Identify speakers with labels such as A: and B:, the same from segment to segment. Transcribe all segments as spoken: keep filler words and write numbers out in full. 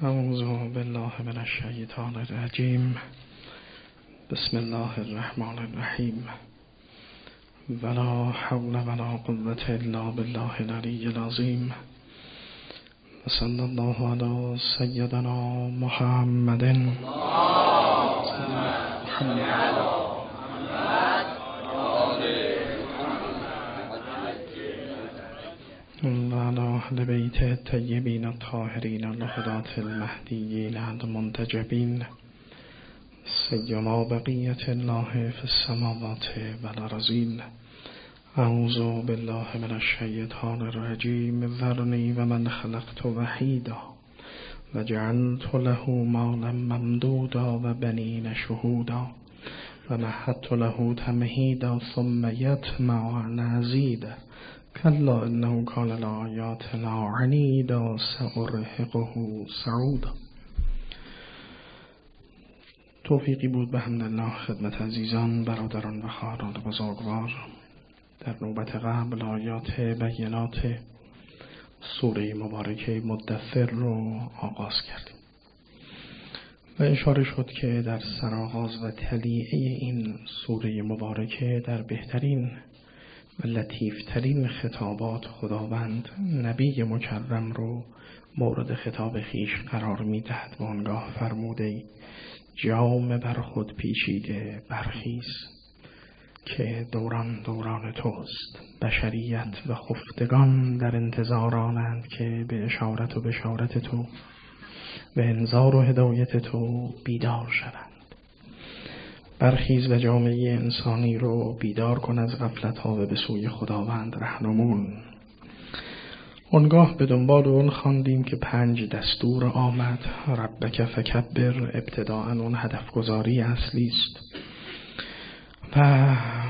A: اعوذ بالله من الشیطان الرجیم. بسم الله الرحمن الرحیم. ولا حول ولا قوة الا بالله العلی العظیم. صلی الله علی سیدنا محمد. و علی اهل بیت الطیبین الطاهرین الهداة المهدیین المنتجبین سیما بقیة الله فی السماوات والارضین. اعوذ بالله من الشیطان الرجیم. ذرنی و من خلقت وحیدا و جعلت له مالا ممدودا و بنین شهودا و مهدت له تمهیدا ثم یطمع ان ازید کلا انه کان لآیاتنا عنیدا سأرهقه صعودا. توفیقی بود به حمدالله خدمت عزیزان، برادران و خواهران بزرگوار. در نوبت قبل آیات بینات سوره مبارکه مدثر رو آغاز کردیم و اشاره شد که در سرآغاز و تلیعه این سوره مبارکه در بهترین و لطیفترین خطابات خداوند نبی مکرم رو مورد خطاب خیش قرار میدهد و آنگاه فرموده جام بر خود پیچیده برخیز که دوران دوران توست. بشریت و خفتگان در انتظار آنند که به اشارت و بشارت تو به انذار و هدایت تو بیدار شوند. برخیز و جامعه انسانی رو بیدار کن از غفلت ها و به سوی خداوند رهنمون. اونگاه به دنبال اون خواندیم که پنج دستور آمد. ربک فکبر، ابتداءً اون هدف گذاری اصلی است و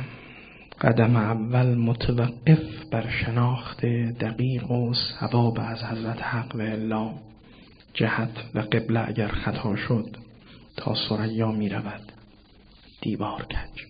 A: قدم اول متوقف بر شناخت دقیق و ثواب از حضرت حق و الا جهت و قبله اگر خطا شد تا ثریا می رود دیوار کج.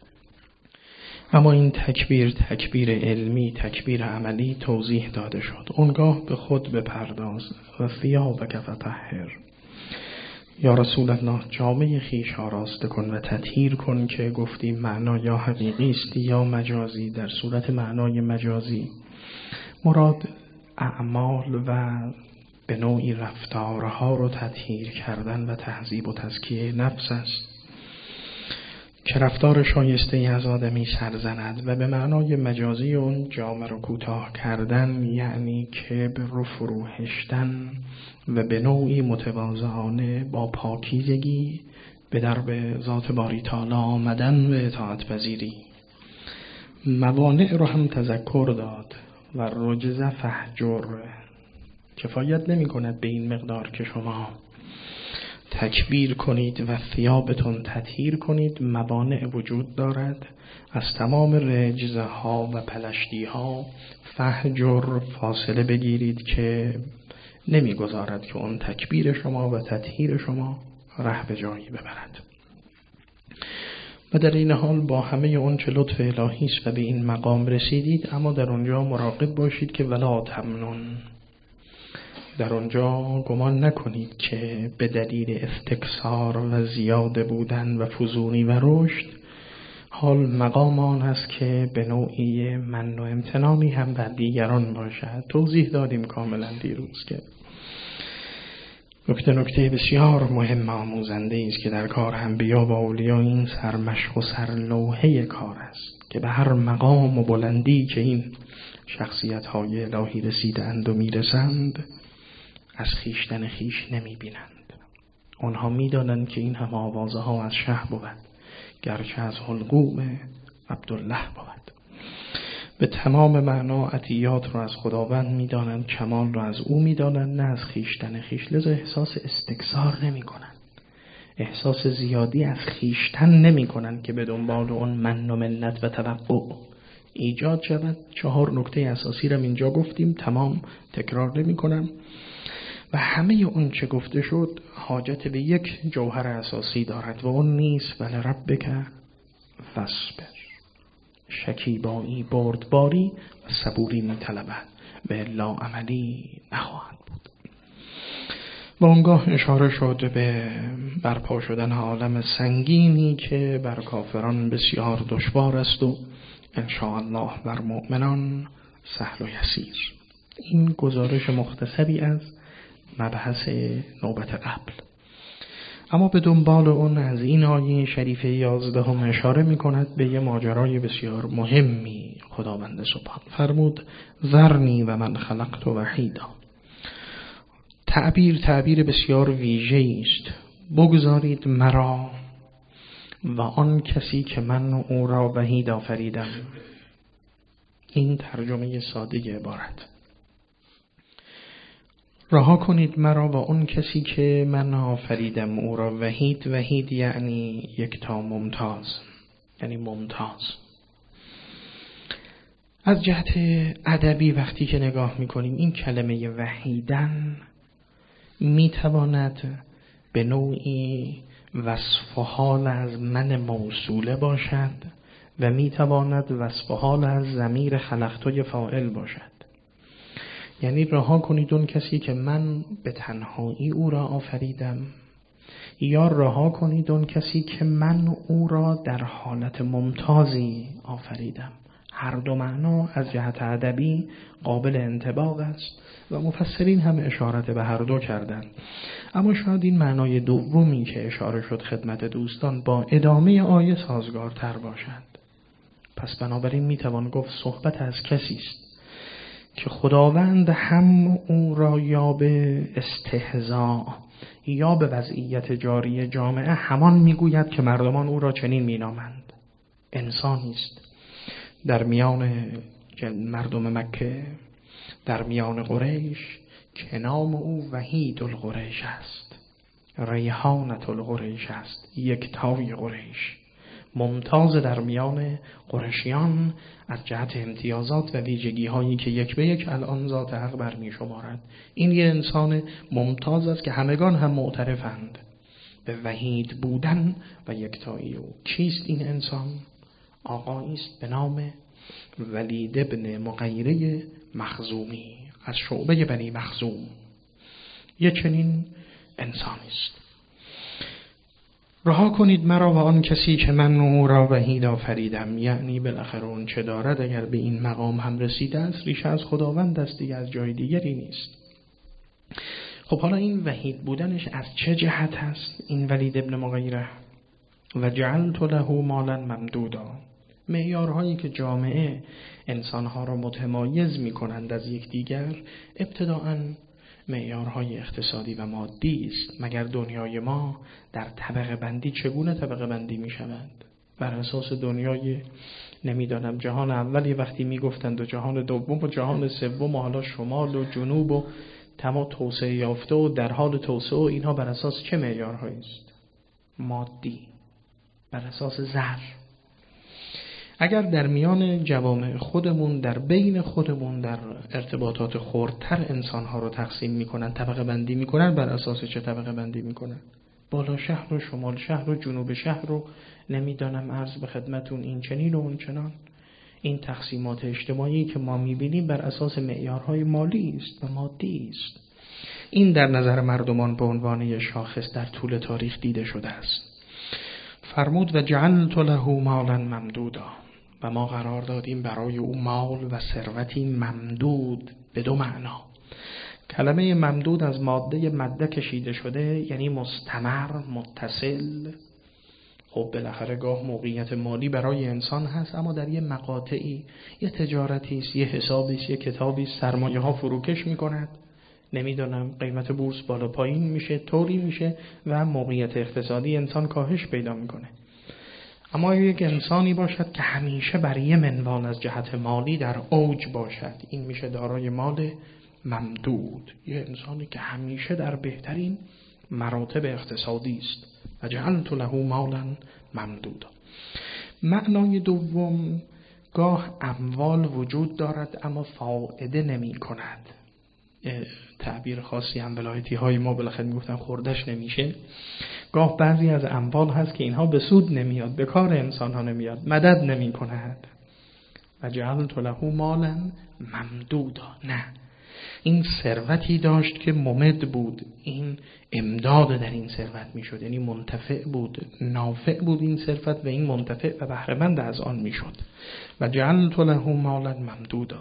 A: اما این تکبیر تکبیر علمی، تکبیر عملی توضیح داده شد. اونگاه به خود بپرداز و ثیابک فطهر. یا رسول الله جامعه خیش آراسته کن و تطهیر کن که گفتیم معنا یا حقیقی است یا مجازی. در صورت معنای مجازی مراد اعمال و به نوعی رفتارها رو تطهیر کردن و تهذیب و تزکیه نفس است که رفتار شایسته از آدمی سرزند، و به معنای مجازی اون جامه رو کوتاه کردن یعنی کبر رو فروهشتن و به نوعی متواضعانه با پاکیزگی به درب ذات باری تعالی آمدن و اطاعت پذیری. موانع رو هم تذکر داد و رجز فهجر. کفایت نمی کند به این مقدار که شما تکبیر کنید و ثیابتون تطهیر کنید، موانع وجود دارد. از تمام رجزه ها و پلشتی ها فهجر فاصله بگیرید که نمیگذارد که اون تکبیر شما و تطهیر شما ره به جایی ببرد. و در این حال با همه اون چه لطف الهی است و به این مقام رسیدید، اما در اونجا مراقب باشید که ولا تمنن. در آنجا گمان نکنید که به دلیل استکثار و زیاده بودن و فزونی و رشد حال مقام آن است که به نوعی من و امتنانی هم بر دیگران باشد. توضیح دادیم کاملا دیروز که نکته نکته بسیار مهم آموزنده است که در کار انبیا و اولیا این سرمشق و سرلوحه کار است که به هر مقام و بلندی که این شخصیت های الهی رسیدند و میرسند از خیشتن خیش نمی بینند. آنها می دانند که این هم آوازه ها از شه بود، گرچه از حلقوم عبدالله بود. به تمام معنا عطیات رو از خداوند می دانند، کمال رو از او می دانند، نه از خیشتن خیش. لذا احساس استکثار نمی کنند، احساس زیادی از خیشتن نمی کنند که به دنبال اون من و منت و توقع ایجاد شود. چهار نکته اساسی رو اینجا گفتیم، تمام تکرار نمی کنم. و همه اون چه گفته شد حاجت به یک جوهر اساسی دارد و اون نیست ولی ربک فاصبر. شکیبایی، بردباری و صبوری می طلبد و الا عملی نخواهد بود. و آنگاه اشاره شد به برپا شدن عالم سنگینی که بر کافران بسیار دشوار است و انشاءالله بر مؤمنان سهل و یسیر. این گزارش مختصری از مبحث نوبت قبل. اما به دنبال اون از این آیه شریفه یازدهم اشاره می کند به یه ماجرای بسیار مهمی. خداوند سبحان فرمود ذرنی و من خلقت وحیدا. تعبیر تعبیر بسیار ویژه‌ای است. بگذارید مرا و آن کسی که من او را وحید آفریدم. این ترجمه ساده عبارت. رها کنید مرا و اون کسی که من آفریدم او را وحید. وحید یعنی یکتا ممتاز، یعنی ممتاز. از جهت ادبی وقتی که نگاه میکنیم این کلمه وحیدن میتواند به نوعی وصف حال از من موصوله باشد و میتواند وصف حال از ضمیر خلقتوی فاعل باشد. یعنی رها کنید اون کسی که من به تنهایی او را آفریدم، یا رها کنید اون کسی که من او را در حالت ممتازی آفریدم. هر دو معنا از جهت ادبی قابل انطباق است و مفسرین هم اشارت به هر دو کردند. اما شاید این معنای دومی که اشاره شد خدمت دوستان با ادامه آیه سازگارتر باشد. پس بنابراین میتوان گفت صحبت از کسی است که خداوند هم او را یا به استهزاء یا به وضعیت جاری جامعه همان میگوید که مردمان او را چنین مینامند. انسانی است در میان مردم مکه، در میان قریش، که نام او وحید القریش است، ریحانت القریش است، یکتای قریش، ممتاز در میان قریشیان از جهت امتیازات و ویژگی هایی که یک به یک الان ذات حق برمی شمارد. این یه انسان ممتاز است که همگان هم معترفند به وحید بودن و یکتایی او. کیست این انسان؟ آقایی است به نام ولید ابن مغیره مخزومی از شعبه بنی مخزوم. یه چنین انسانی است. رها کنید مرا و آن کسی که من او را وحید آفریدم. یعنی بالاخره اون چه دارد اگر به این مقام هم رسیده است ریشه از خداوند است دیگه، از جای دیگری نیست. خب حالا این وحید بودنش از چه جهت هست؟ این ولید ابن مغیره و جعلت له مالا ممدودا، معیارهایی که جامعه انسانها را متمایز می کنند از یکدیگر ابتداءً معیارهای اقتصادی و مادی است. مگر دنیای ما در طبقه بندی چگونه طبقه بندی می شود؟ بر اساس دنیای نمیدانم جهان اولی وقتی می گفتند و جهان دوم و جهان سوم و حالا شمال و جنوب و تمام توسعه یافته و در حال توسعه و اینها بر اساس چه معیارهایی است؟ مادی، بر اساس زر. اگر در میان جوامع خودمون، در بین خودمون، در ارتباطات خردتر انسانها رو تقسیم میکنن، طبقه بندی میکنن، بر اساس چه طبقه بندی میکنن؟ بالا شهر و شمال شهر و جنوب شهر رو نمیدانم عرض به خدمتون این چنین و اون چنان. این تقسیمات اجتماعی که ما میبینیم بر اساس معیارهای مالی است و مادی است. این در نظر مردمان به عنوان شاخص در طول تاریخ دیده شده است. فرمود و جعلت له مالا ممدودا، و ما قرار دادیم برای او مال و ثروتی ممدود به دو معنا. کلمه ممدود از ماده مده کشیده شده، یعنی مستمر، متصل. خب بالاخره گاه موقعیت مالی برای انسان هست، اما در یه مقاطعی، یه تجارتی است، یه حسابی است، یه کتابی است، سرمایه ها فروکش میکند، نمیدونم قیمت بورس بالا پایین میشه، طوری میشه و موقعیت اقتصادی انسان کاهش پیدا میکنه. اما یک انسانی باشد که همیشه بر یه منوال از جهت مالی در اوج باشد، این میشه دارای مال ممدود. یه انسانی که همیشه در بهترین مراتب اقتصادی است. و جعلت له مالا ممدودا. معنای دوم، گاه اموال وجود دارد اما فائده نمی کند. تعبیر خاصی هم ولایتی های ما بالاخره میگفتن خوردش نمیشه. گاه بعضی از اموال هست که اینها به سود نمیاد، به کار انسان ها نمیاد، مدد نمی کند. و جعلت له مالا ممدودا. نه، این ثروتی داشت که ممد بود، این امداد در این ثروت میشد، یعنی منتفع بود، نافع بود این ثروت و این منتفع و بهره مند از آن میشد. و جعلت له مالا ممدودا.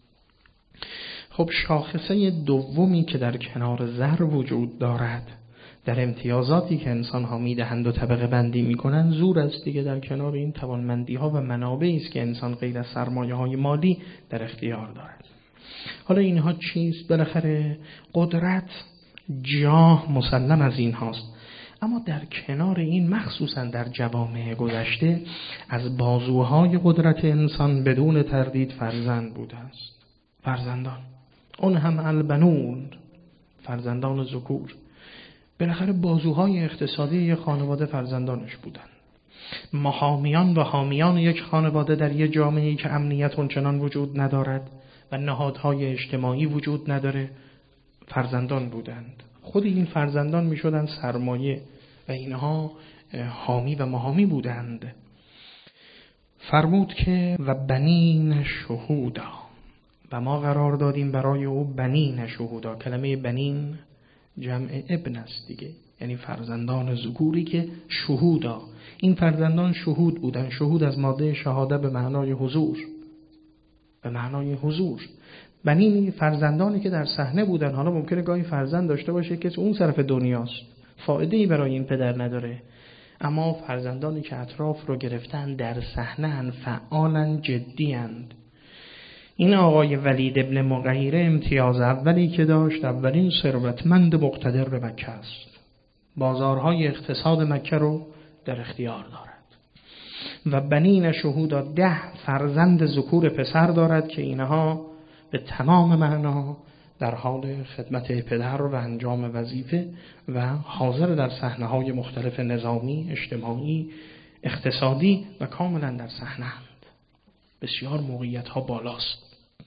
A: خب شاخصه دومی که در کنار زر وجود دارد در امتیازاتی که انسان ها میدهند و طبقه بندی میکنند زور است دیگه. در کنار این توانمندی ها و منابعی است که انسان غیر از سرمایه های مالی در اختیار دارد. حالا اینها چیست؟ بالاخره قدرت، جاه مسلم از این هاست، اما در کنار این مخصوصا در جوامع گذشته از بازوهای قدرت انسان بدون تردید فرزند بوده است. فرزندان، اون هم البنون، فرزندان ذکور. بالاخره بازوهای اقتصادی یک خانواده فرزندانش بودن. محامیان و حامیان یک خانواده در یک جامعه‌ای که امنیت اونچنان وجود ندارد و نهادهای اجتماعی وجود نداره فرزندان بودند. خود این فرزندان می شدن سرمایه و اینها حامی و محامی بودند. فرمود که و بنین شهودا، و ما قرار دادیم برای او بنین شهودا. کلمه بنین جمع ابن است دیگه، یعنی فرزندان ذکوری که شهودا، این فرزندان شهود بودن. شهود از ماده شهاده به معنای حضور، به معنای حضور. بنین فرزندانی که در صحنه بودن. حالا ممکنه گاهی فرزند داشته باشه که اون طرف دنیاست، فایده‌ای برای این پدر نداره، اما فرزندانی که اطراف رو گرفتن در صحنه ان، فعالن، جدی‌اند. این آقای ولید ابن مغیره امتیاز اولی که داشت، اولین ثروتمند مقتدر به مکه است. بازارهای اقتصاد مکه رو در اختیار دارد. و بنین شهودا، ده فرزند ذکور پسر دارد که اینها به تمام معنا در حال خدمت پدر و انجام وظیفه و حاضر در صحنه‌های مختلف نظامی، اجتماعی، اقتصادی و کاملا در صحنه‌اند. بسیار موقعیت‌ها بالاست.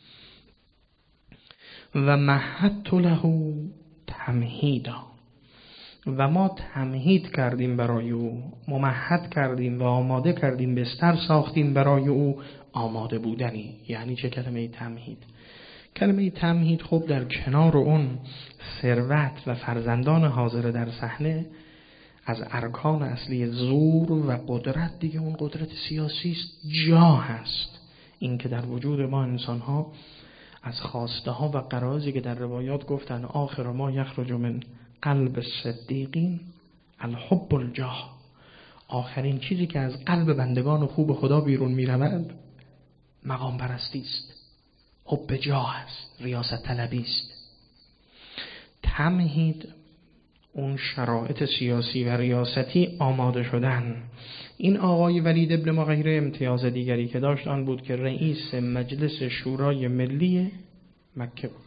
A: و مهدت له تمهیدا، و ما تمهید کردیم برای او، ممهد کردیم و آماده کردیم، بستر ساختیم برای او آماده بودنی. یعنی چه کلمه تمهید؟ کلمه تمهید خب در کنار اون ثروت و فرزندان حاضر در صحنه از ارکان اصلی زور و قدرت دیگه اون قدرت سیاسی است، جاه است. این که در وجود ما انسان ها از خواسته ها و غرایزی که در روایات گفتن آخر ما یخرج من قلب صدیقین الحب الجاه، آخرین چیزی که از قلب بندگان خوب خدا بیرون می رود مقام پرستی است، حب جاه است، ریاست طلبی است. تمهید اون شرایط سیاسی و ریاستی آماده شدن. این آقای ولید ابن مغیره امتیاز دیگری که داشت آن بود که رئیس مجلس شورای ملی مکه بود.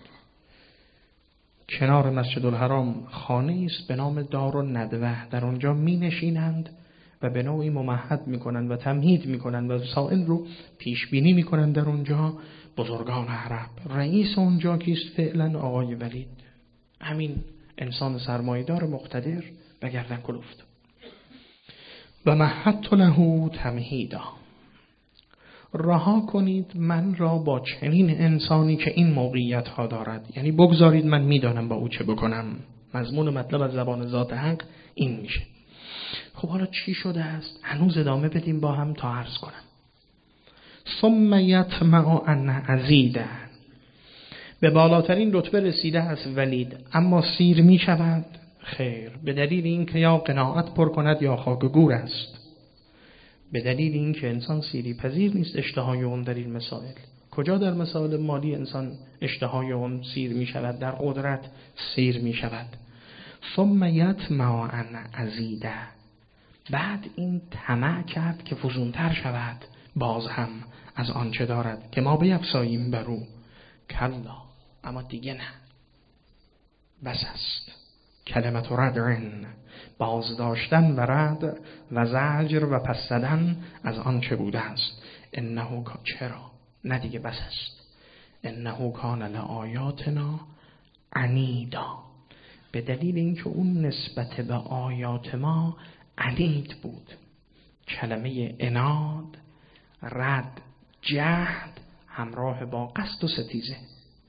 A: کنار مسجد الحرام خانه است به نام دار الندوه، در اونجا می نشینند و به نوعی ممهد می کنند و تمهید می کنند و سائل رو پیش بینی می کنند. در اونجا بزرگان عرب، رئیس اونجا کیست؟ فعلا آقای ولید، همین انسان سرمایه‌دار مقتدر و گردن کلفت. و مهدت له تمهیدا، رها کنید من را با چنین انسانی که این موقعیت ها دارد، یعنی بگذارید من میدانم با او چه بکنم. مضمون مطلب از زبان ذات حق این میشه. خب حالا چی شده است؟ هنوز ادامه بدیم با هم تا عرض کنم. ثم یطمع ان ازید، به بالاترین رتبه رسیده است ولید، اما سیر می شود؟ خیر، به دلیل این که یا قناعت پر کند یا خاک گور است. به دلیل این که انسان سیری پذیر نیست اشتهای اون در این مسائل. کجا در مسائل مالی انسان اشتهای اون سیر می شود؟ در قدرت سیر می شود. ثم یطمع ان ازید، بعد این طمع کرد که فزونتر شود باز هم از آنچه دارد که ما بیفزاییم بر او. کلا، اما دیگه نه، بس است. کلمت ردعن، باز داشتن و رد و زجر و پس زدن از آن چه بوده است. انه، چرا؟ نه دیگه بس است. انه کان لآیاتنا عنیدا، به دلیل اینکه اون نسبت به آیات ما عنید بود. کلمه عناد، رد، جهد همراه با قصد و ستیزه،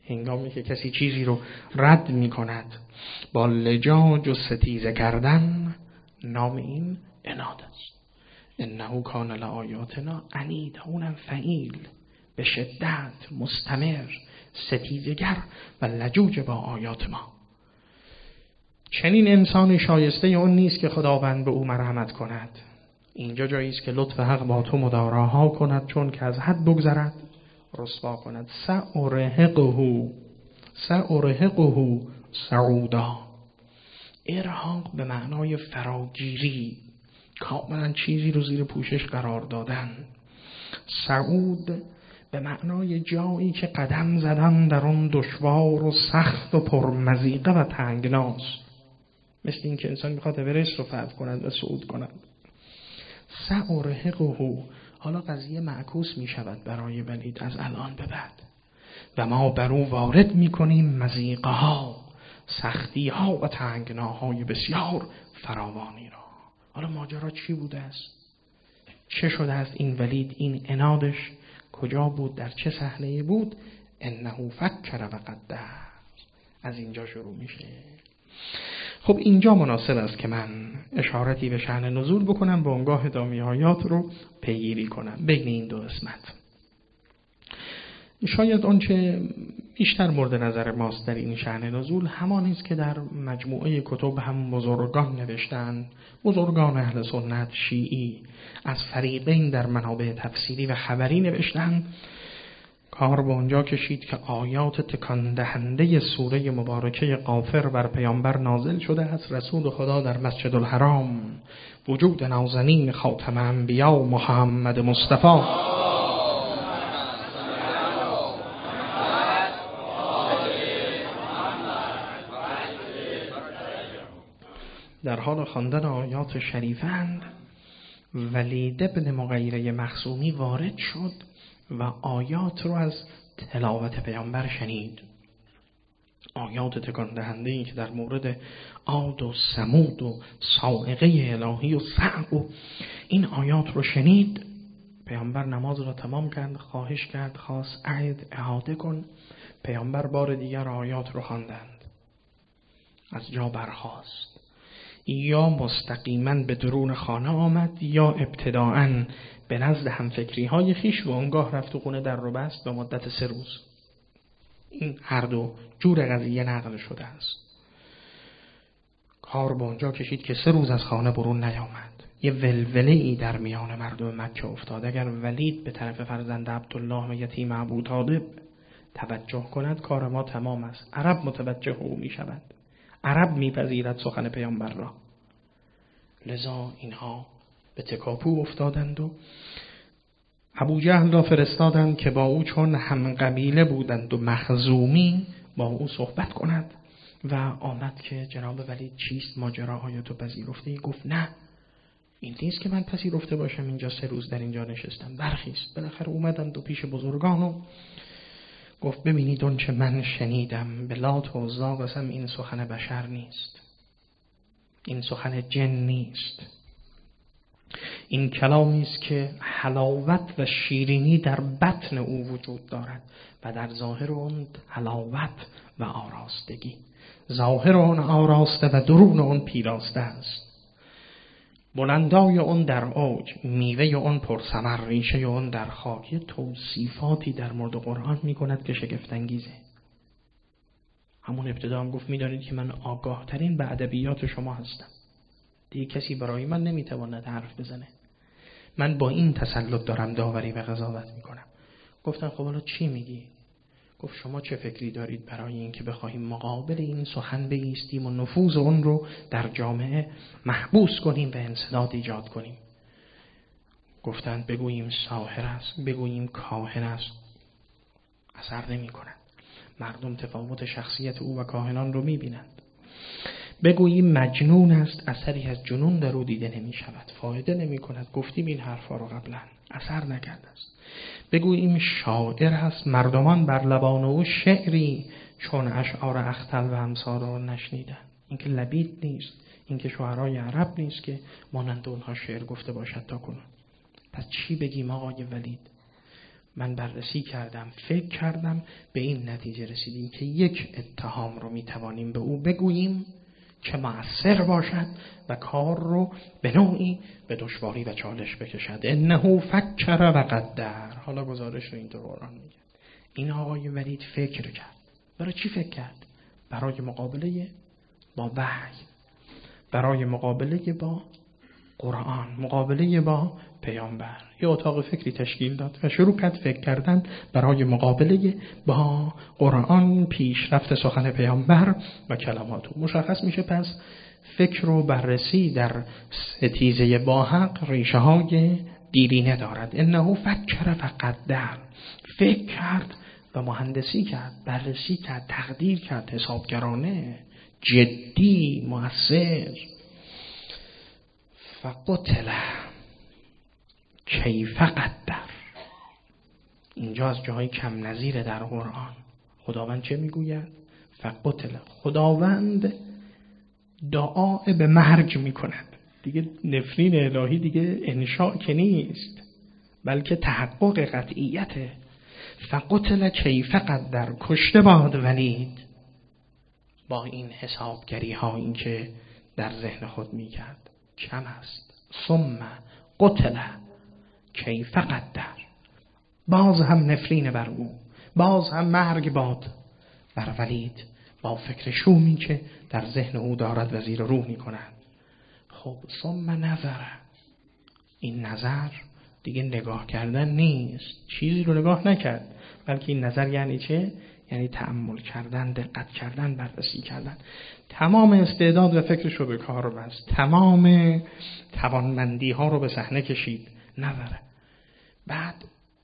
A: هنگامی که کسی چیزی رو رد می کند با لجاج و ستیزه کردن، نام این عناد است. انه کان لآیاتنا عنید، اونم فعیل، به شدت مستمر، ستیزگر و لجوج با آیات ما. چنین انسانی شایسته اون نیست که خداوند به او مرحمت کند. اینجا جایی است که لطف حق با تو مداراها کند، چون که از حد بگذرد رسوا کند. سأرهقه سأرهقه صعودا. ارهاق به معنای فراگیری، کاملا چیزی رو زیر پوشش قرار دادن. صعود به معنای جایی که قدم زدن در اون دشوار و سخت و پرمضیقه و تنگناست، مثل این که انسان میخواد اورست رو فتح کند و صعود کند. سأرهقه، حالا قضیه معکوس میشود برای ولید از الان به بعد. و ما بر او وارد میکنیم مضیقه ها، سختی ها و تنگناهای بسیار فراوانی را. حالا ماجرا چی بوده است؟ چه شده است این ولید؟ این عنادش کجا بود؟ در چه صحنه‌ای بود؟ انه فکر و قدر. از اینجا شروع میشه. خب اینجا مناسب است که من اشارتی به شأن نزول بکنم، به اونگاه ادامه آیات رو پیگیری کنم بین این دو قسمت. شاید آنچه بیشتر مورد نظر ماست در این شأن نزول همانی است که در مجموعه کتب هم بزرگان نوشتند، بزرگان اهل سنت شیعی از فریقین در منابع تفسیری و خبری نوشتند. کار به اونجا کشید که آیات تکان دهنده سوره مبارکه غافر بر پیامبر نازل شده است. رسول خدا در مسجد الحرام، وجود نازنین خاتم انبیا محمد مصطفی در حال خواندن آیات شریفند، ولید ابن مغیره مخزومی وارد شد و آیات رو از تلاوت پیامبر شنید. آیات تکان دهنده‌ای که در مورد عاد و ثمود و صاعقه الهی و صعق و این آیات رو شنید. پیامبر نماز را تمام کرد، خواهش کرد، خواست اعد اعاده کن. پیامبر بار دیگر آیات رو خواندند. از جا برخاست، یا مستقیما به درون خانه آمد یا ابتداعاً به نزد همفکری های خیش و اونگاه رفت و خونه در رو بست به مدت سه روز. این هر دو جور قضیه نقل شده است. کار به اونجا کشید که سه روز از خانه برون نیامد. یه ولوله ای در میان مردم مکه افتاد. اگر ولید به طرف فرزند عبدالله یتیم ابو طالب توجه کند کار ما تمام است. عرب متوجه او می شود، عرب میپذیرد سخن پیامبر را. لذا اینها به تکاپو افتادند و ابو جهل را فرستادند که با او چون هم قبیله بودند و مخزومی با او صحبت کند و آمد که جناب ولید چیست ماجراهای تو پذیرفته؟ گفت نه، این نیست که من پذیرفته باشم، اینجا سه روز در اینجا نشستم. برخیست. بالاخره اومدند و پیش بزرگان و گفت ببینید اون چه من شنیدم به لات و عزی قسم، این سخن بشر نیست، این سخن جن نیست، این کلامی است که حلاوت و شیرینی در بطن او وجود دارد و در ظاهر اون حلاوت و آراستگی، ظاهر اون آراسته و درون اون پیراسته است. بلندای اون در اوج، میوه اون پرثمر، ریشه اون در خاک. توصیفاتی در مورد قرآن می کند که شگفت انگیزه. همون ابتدا هم گفت می‌دانید که من آگاه ترین به ادبیات شما هستم، دیگه کسی برای من نمیتواند حرف بزنه، من با این تسلط دارم داوری و قضاوت میکنم. گفتن خب حالا چی میگی؟ گفت شما چه فکری دارید برای این که بخواهیم مقابل این سخن بایستیم و نفوذ اون رو در جامعه محبوس کنیم و انسداد ایجاد کنیم؟ گفتند بگوییم ساحر است، بگوییم کاهن است، اثر نمی کند. مردم تفاوت شخصیت او و کاهنان رو می بینند. بگوییم مجنون است، اثری از جنون در او دیده نمی شود، فایده نمی کند. گفتیم این حرفا رو قبلا، اثر نکرده است. بگوییم شاعر هست، مردمان بر لبان او شعری چون اشعار اختل و امثال رو نشنیدن. این که لبید نیست، این که شعرای عرب نیست که مانند اونها شعر گفته باشد تا کنون. پس چی بگیم آقای ولید؟ من بررسی کردم، فکر کردم، به این نتیجه رسیدیم که یک اتهام رو میتوانیم به او بگوییم که مؤثر باشد و کار رو به نوعی به دشواری و چالش بکشد. انه فکر و قدر. حالا گزارش رو اینطور قرآن میگه. این آقای ولید فکر کرد. برای چی فکر کرد؟ برای مقابله با وحی، برای مقابله با قرآن، مقابله با پیامبر. یه اتاق فکری تشکیل داد و شروع کرد فکر کردن برای مقابله با قرآن، پیشرفت سخن پیامبر و کلمات او. مشخص میشه پس فکر و بررسی در ستیزه با حق ریشه های دیرینه دارد. انه فکر و قدر. فکر کرد و مهندسی کرد، بررسی کرد، تقدیر کرد، حسابگرانه، جدی، مؤثر. فقتل کیف قدر. اینجا از جاهای کم نظیره در قرآن. خداوند چه میگوید؟ فقتل. خداوند دعا به مرگ میکند. دیگه نفرین الهی دیگه انشاء که نیست، بلکه تحقق قطعیته. فقتل کیف قدر. کشته باد ولید با این حسابگری ها، این که در ذهن خود میکرد کم است. ثم قتل کیف قدر. باز هم نفرین بر او، باز هم مرگ باد بر ولید با فکر شومی که در ذهن او دارد و زیر رو می کند. خب ثم نظر. این نظر دیگه نگاه کردن نیست، چیزی رو نگاه نکرد، بلکه این نظر یعنی چه؟ یعنی تأمل کردن، دقت کردن، بررسی کردن. تمام استعداد و فکرش رو به کار بست، تمام توانمندی ها رو به صحنه کشید. نظره. بعد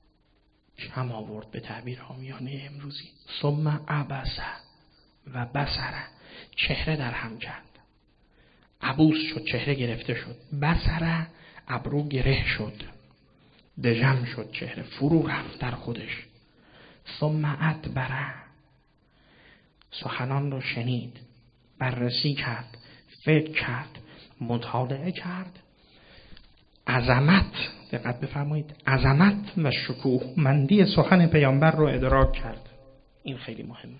A: کم آورد به تعبیر عامیانه امروزی. ثم عبس و بصر. چهره در هم کرد. عبوس شد، چهره گرفته شد. بصر، ابرو گره شد، دژم شد، چهره فرو رفت در خودش. ثم ادبر. سخنان رو شنید، بررسی کرد، فکر کرد، مطالعه کرد. عظمت، دقت بفرمایید، عظمت و شکوه مندی سخن پیامبر رو ادراک کرد. این خیلی مهمه.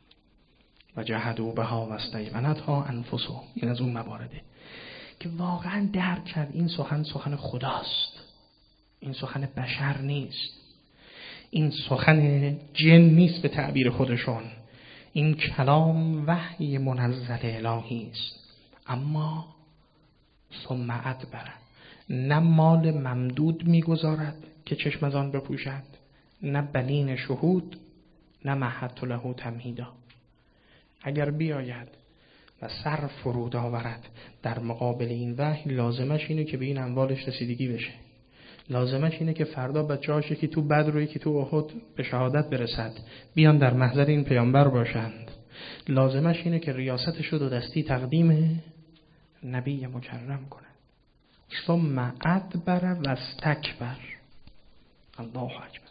A: و جحدوا بها و استیقنتها انفسهم. این از اون موارده که واقعا درک کرد این سخن سخن خداست، این سخن بشر نیست، این سخن جن نیست به تعبیر خودشون، این کلام وحی منزل الهی است. اما ثم ادبر. نه مال ممدود میگذارد که چشم از آن بپوشد، نه بلین شهود، نه مهدت له تمهیدا. اگر بیاید و سر فرود آورد در مقابل این وحی، لازمش اینه که به این اموالش رسیدگی بشه، لازمش اینه که فردا بچه‌هاش یکی تو بدر و یکی تو احد به شهادت برسد، بیان در محضر این پیامبر باشند. لازمش اینه که ریاستش رو دو دستی تقدیم نبی مکرم کنه. ثم ادبر و استکبر. الله اکبر.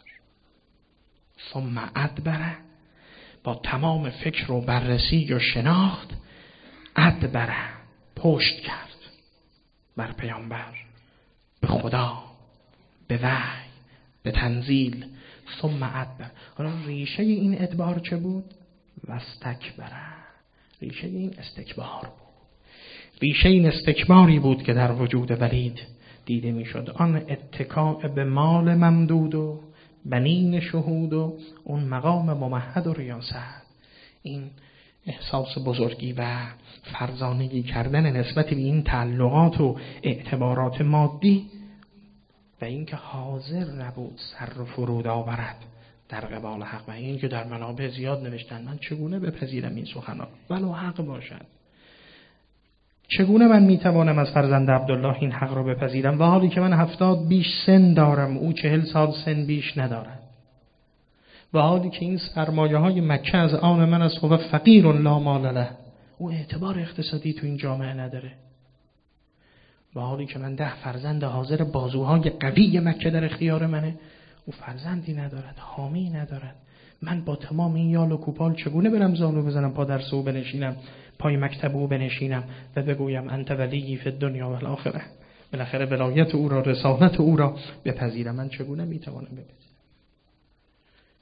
A: ثم ادبر، با تمام فکر و بررسی و شناخت، ادبر، پشت کرد بر پیامبر، به خدا، به وحی، به تنزیل. ثم ادبر. حالا ریشه این ادبار چه بود؟ و استکبر. ریشه این استکبار بود. ریشه این استکباری بود که در وجود ولید دیده می شد. آن اتکاء به مال ممدود و بنین شهود و اون مقام ممهد و ریاست، این احساس بزرگی و فرزانگی کردن نسبت به این تعلقات و اعتبارات مادی و اینکه حاضر نبود سر فرود آورد در قبال حق. و این که در منابع زیاد نوشتن من چگونه بپذیرم این سخنان ولو حق باشد، چگونه من میتوانم از فرزند عبدالله این حق را بپذیرم و حالی که من هفتاد بیش سن دارم، او چهل سال سن بیش ندارد، و حالی که این سرمایه های مکه از آن من است و فقیر لا مال له، او اعتبار اقتصادی تو این جامعه نداره، و حالی که من ده فرزند حاضر بازوهای قوی مکه در اختیار منه، او فرزندی ندارد، حامی ندارد. من با تمام این یال و کوپال چگونه برم زانو بزنم پا درس او بنشینم، پای مکتب او بنشینم و بگویم انت ولی فی الدنیا و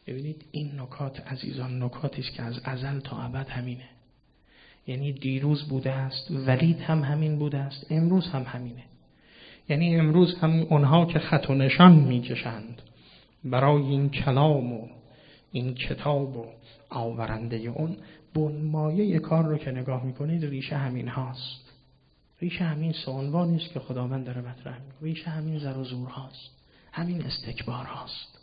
A: ببینید این نکات عزیزان نکاتی است که از ازل تا ابد همینه. یعنی دیروز بوده است، ولید هم همین بوده است، امروز هم همینه. یعنی امروز هم اونها که خط و نشان میکشند برای این کلام و این کتاب و آورنده اون، بنمایه کار رو که نگاه میکنید ریشه همین هاست. ریشه همین سوانوانی است که خداوند داره مطرح میکنه. ریشه همین زر و زور هاست، همین استکبار هاست.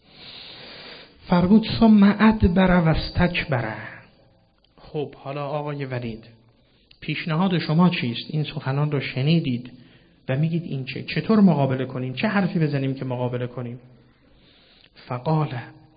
A: فرمود ثم ادبر و استکبر. خب حالا آقای ولید، پیشنهاد شما چیست؟ این سخنان رو شنیدید و میگید این چه؟ چطور مقابله کنیم؟ چه حرفی بزنیم که مقابله کنیم؟ فقال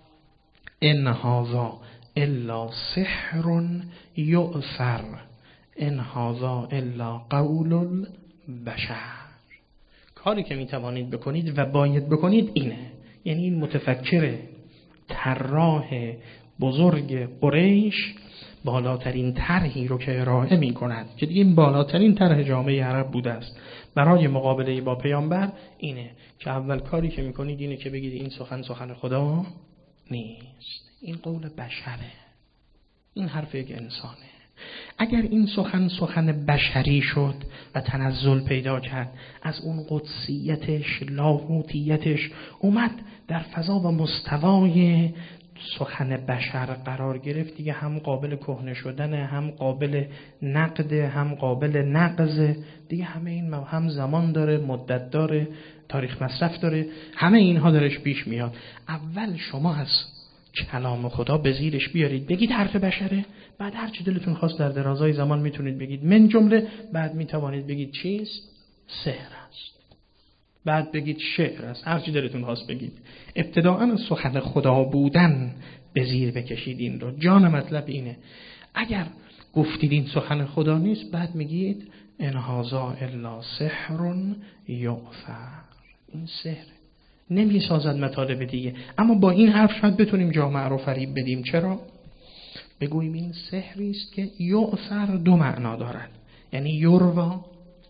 A: ان هذا الا سحر یؤثر ان هذا الا قول البشر. کاری که میتوانید بکنید و باید بکنید اینه. یعنی این متفکر طراح بزرگ قریش بالاترین طرحی رو که ارائه می کند که دیگه این بالاترین طرح جامعه عرب بوده است برای مقابله با پیامبر اینه که اول کاری که میکنید اینه که بگید این سخن سخن خدا نیست، این قول بشره، این حرف یک انسانه. اگر این سخن سخن بشری شد و تنزل پیدا کرد، از اون قدسیتش لاهوتیتش اومد در فضا و مستوای سخن بشر قرار گرفت، دیگه هم قابل کهنه شدن، هم قابل نقد، هم قابل نقض، دیگه همه این هم زمان داره، مدت داره، تاریخ مصرف داره، همه اینها درش پیش میاد. اول شما از کلام خدا به زیرش بیارید بگید حرف بشره، بعد هر چی دلتون خواست در درازای زمان میتونید بگید، من جمله بعد میتوانید بگید چیست؟ سحر است. بعد بگید شعر است، هر چی دلتون خواست بگید. ابتداءً سخن خدا بودن به زیر بکشید این رو. جان مطلب اینه اگر گفتید این سخن خدا نیست، بعد میگید ان هذا الا سحر یؤثر، این سحر نمی سازد مطالب دیگه. اما با این حرف شاید بتونیم جامعه رو فریب بدیم. چرا؟ بگوییم این سحری است که یؤثر دو معنا دارد، یعنی یروا،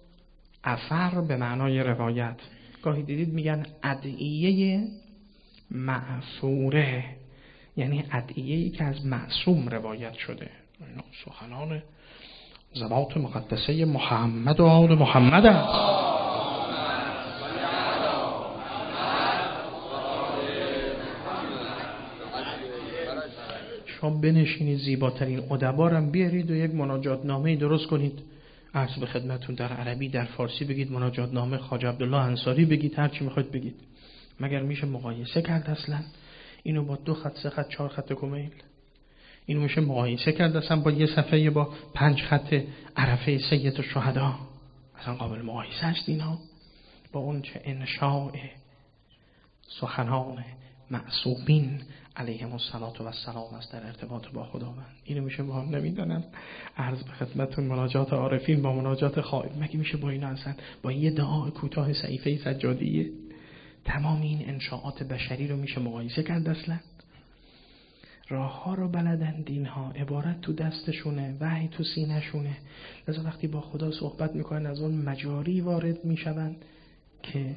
A: اثر به معنای روایت. گاهی دیدید میگن ادعیه معثوره، یعنی ادعیه‌ای که از معصوم روایت شده. اینا سخنان ذوات مقدسه محمد و آل محمد است. شما بنشینید زیباترین ادبارم بیارید و یک مناجات نامه درست کنید، عرض به خدمتون در عربی در فارسی بگید مناجات نامه خواجه عبدالله انصاری بگید، هر چی میخواید بگید. مگر میشه مقایسه کرد اصلا اینو با دو خط سه خط چهار خط کمیل؟ اینو میشه مقایسه کرد اصلا با یه صفحه با پنج خط عرفه سید الشهدا؟ اصلا قابل مقایسه است اینا با اون چه انشاء سخنان معصومین علیهم الصلاة و السلام است در ارتباط با خداوند؟ اینو میشه با هم نمیدونم عرض به خدمتتون مناجات عارفین با مناجات خائب، مگه میشه با اینا اصلا با یه دعای کوتاه صحیفه سجادیه تمام این انشاءات بشری رو میشه مقایسه کرد؟ اصلا راه ها رو بلدند اینها، عبارت تو دستشونه، وحی تو سینه‌شونه. لذا وقتی با خدا صحبت میکنن از اون مجاری وارد میشوند که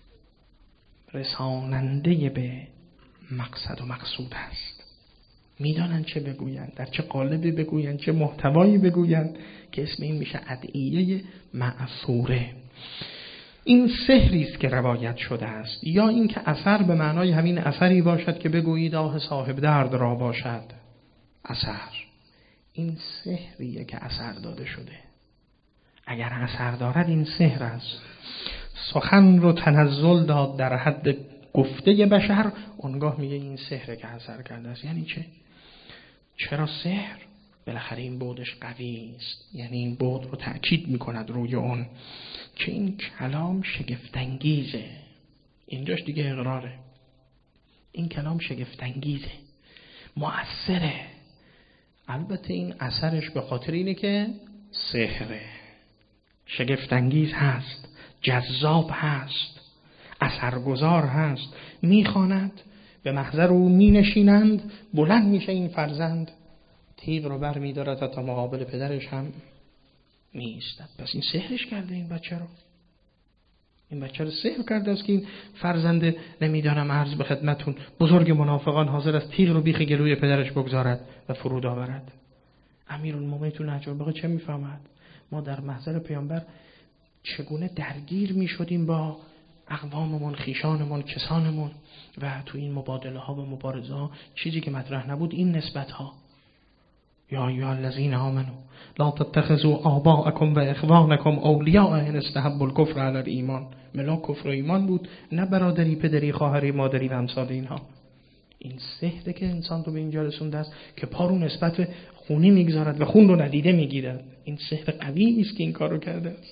A: رساننده به مقصد و مقصود است. میدانن چه بگویند، در چه قالبی بگویند، چه محتوایی بگویند، که اسم این میشه ادعیه معثوره. این سحری است که روایت شده است، یا این که اثر به معنای همین اثری باشد که بگویید آه صاحب درد را باشد اثر. این سحریه که اثر داده شده. اگر اثر دارد این سحر است. سخن رو تنزل داد در حد گفته بشر، اونگاه میگه این سحره که اثر کرده است. یعنی چه؟ چرا سحر؟ بالاخره این بعدش قوی است، یعنی این بعد رو تأکید میکند روی اون که این کلام شگفت‌انگیزه. اینجاش دیگه اقراره، این کلام شگفت‌انگیزه، مؤثره. البته این اثرش به خاطر اینه که سحره، شگفت‌انگیز هست، جذاب هست، اثرگذار هست. میخواند، به محضر او می نشینند، بلند میشه این فرزند، تیغ رو بر می دارد تا مقابل پدرش هم نیست. پس این سحرش کرده این بچه رو. این بچه رو سحر کرده است که این فرزند نمیدانم عرض به خدمتون بزرگ منافقان حاضر است تیغ رو بیخ گلوی پدرش بگذارد و فرود آورد. امیرالمومنین تو نهج البلاغه چه میفهمد؟ ما در محضر پیامبر چگونه درگیر میشدیم با اقواممون، خیشانمون، کسانمون و تو این مبادله ها و مبارزه ها چیزی که مطرح نبود این نسبت ها. یا ایها الذین آمنوا لا تتخذوا آباءکم و اخوانکم اولیاء ان استحبوا الکفر علی الایمان. ملاک کفر و ایمان بود، نه برادری، پدری، خواهری، مادری و امثال اینها. این سحره که انسان رو به اینجا رسونده است که پا رو نسبت خونی میگذارد و خون رو ندیده میگیرد. این سحر قوی است که این کار رو کرده است.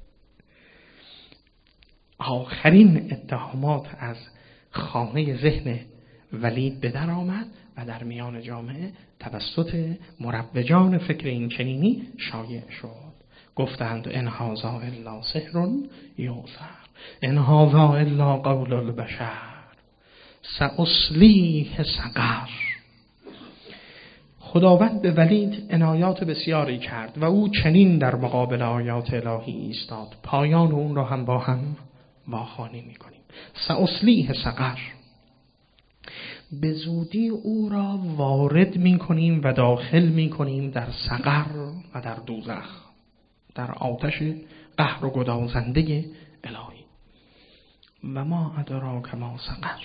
A: آخرین اتهامات از خانه ذهن ولید به در آمد و در میان جامعه توسط مروجان فکر این چنینی شایع شد. گفتند ان هذا الا سحر یؤثر، ان هذا الا قول البشر، سأصلیه سقر. خداوند به ولید عنایات بسیاری کرد و او چنین در مقابل آیات الهی ایستاد. پایان اون را هم با هم واخوانی میکنیم. سأصلیه سقر، به زودی او را وارد میکنیم و داخل میکنیم در سقر و در دوزخ، در آتش قهر و گدازنده الهی. و ما ادراک ما سقر،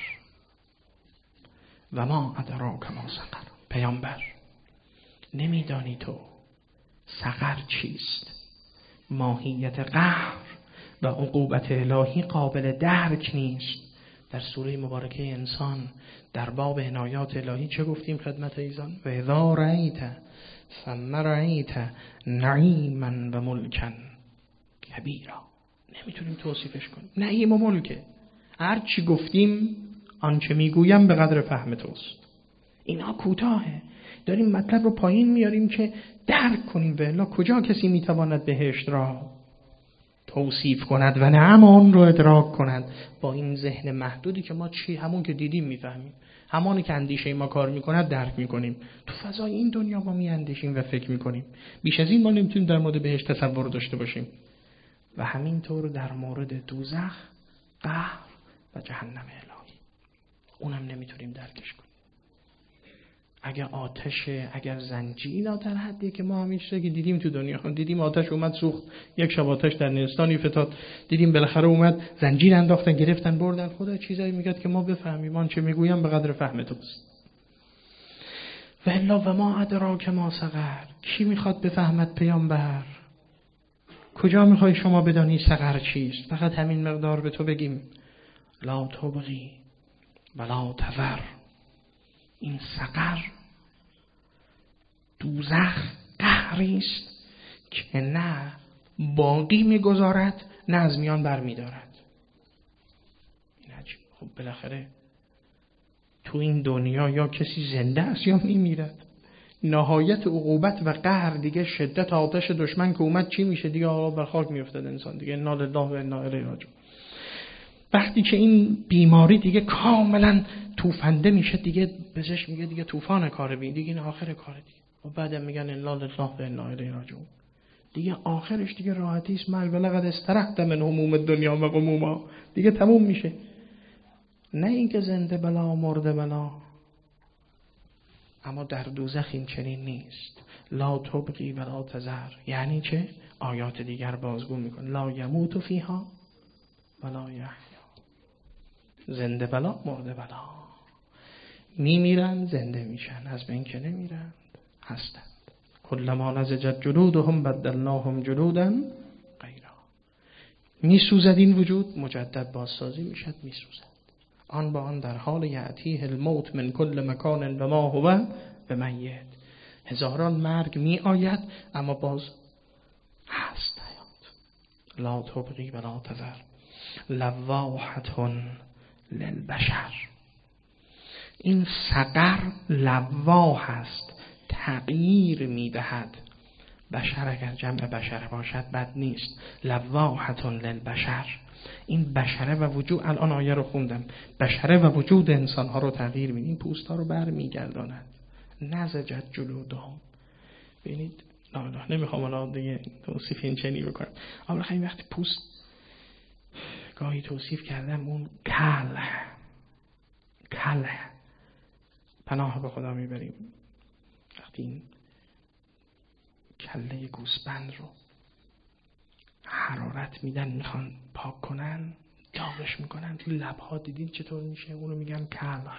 A: و ما ادراک ما سقر. پیامبر نمیدانی تو سقر چیست؟ ماهیت قهر و عقوبت الهی قابل درک نیست. در سوره مبارکه انسان در باب عنایات الهی چه گفتیم خدمت ایزان؟ و اذا رأیت ثم رأیت نعیما و ملکا کبیرا. نمیتونیم توصیفش کنیم. نعیم و ملکه، هر چی گفتیم آنچه میگویم به قدر فهم توست. اینا کوتاهه، داریم مطلب رو پایین میاریم که درک کنیم. و الا کجا کسی میتواند بهشت را توصیف کند و نعم آن رو ادراک کند با این ذهن محدودی که ما چی همون که دیدیم میفهمیم، همونی که اندیشه ما کار میکند درک میکنیم. تو فضای این دنیا ما میاندیشیم و فکر میکنیم، بیش از این ما نمیتونیم در مورد بهشت تصور داشته باشیم. و همینطور در مورد دوزخ، قهر و جهنم الهی اونم نمیتونیم درکش کنیم. اگر آتشه، اگر زنجیر، اینا در حدیه که ما همیشه که دیدیم تو دنیا، دیدیم آتش اومد سوخت، یک شب آتش در نیستانی فتاد، دیدیم بالاخره اومد زنجیر انداختن گرفتن بردن. خدا چیزایی میگه که ما بفهمیم، آن چه میگویم به قدر فهم توست. و الا و ما ادراک ما سقر. کی میخواد بفهمد پیامبر؟ کجا میخوای شما بدانی سقر چیست؟ فقط همین مقدار به تو بگیم لا تبغی ولا تذر. این سقر، دوزخ، قهری است که نه باقی میگذارد نه از میان بر میدارد. این عجیب. خب بالاخره تو این دنیا یا کسی زنده است یا میمیرد. نهایت عقوبت و قهر دیگه شدت آتش دشمن که اومد چی میشه؟ دیگه آقا بر خاک میافتاد انسان دیگه. انا لله و انا الیه راجعون. وقتی که این بیماری دیگه کاملا توفنده میشه، دیگه بهش میگه دیگه طوفان کار بی دیگه، این آخر کار دیگه. و بعدم میگن انا لله و انا الیه راجعون. دیگه آخرش دیگه راحتی است. مرگ ولقد استرحت من هموم الدنیا و غموما. دیگه تموم میشه. نه اینکه زنده بلا مرده بلا. اما در دوزخ این چنین نیست. لا تبقی ولا تذر. یعنی چه؟ آیات دیگر بازگو میکنه لا یموت فیها ولا یحیا. زنده بلا مرده بلا. میمیرن زنده میشن، از بین که نمیرند، هستند. کلما نضجت جلودهم بدلناهم جلودا غیرها. میسوزد این وجود، مجدد بازسازی میشد، میسوزد. آن با آن در حال یأتیه الموت من کل مکان و ما هو بمیت. هزاران مرگ می آید اما باز هست حیات. لا تبقی ولا تذر. لواحتون للبشر. این سقر لواح است، تغییر میدهد. بشر اگر جمع بشر باشد بد نیست. لواحتون للبشر. این بشره و وجود، الان آیه رو خوندم، بشره و وجود انسان ها رو تغییر میدین، پوست ها رو بر میگرداند. نزجت جلودهم. ببینید لا لا نمیخوام الان دیگه توصیف این چنی بکنم، اما خیلی وقتی پوست گاهی توصیف کردم اون کل کل پناه به خدا میبریم وقتی این کله گوسفند رو حرارت میدن میخوان پاک کنن داغش میکنن تو لبها دیدین چطور میشه اونو میگن کل.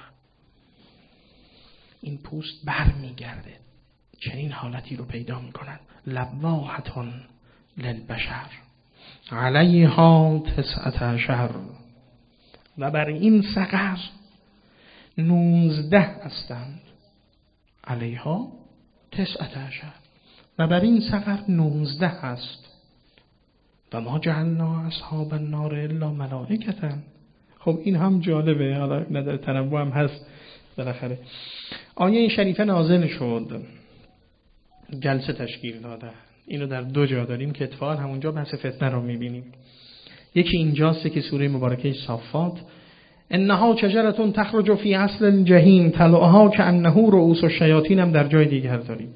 A: این پوست بر میگرده چنین حالتی رو پیدا میکنن. لواحتون للبشر علیها تسعت عشر و بر این سقر نوزده هستند. علیها تسعت عشر و بر این سقر نوزده هست. و ما جعلنا اصحاب النار الا ملائکة. خب این هم جالبه، حالا نداره تنوع هم هست بالاخره. آیه این شریفه نازل شد، جلسه تشکیل داده. اینو در دو جا داریم که اتفاقا همونجا بحث فتنه رو میبینیم. یکی اینجاست که سوره مبارکه صافات انها شجرة تخرج فی اصل الجحیم طلعها کأنه رؤوس الشیاطین هم در جای دیگر داریم.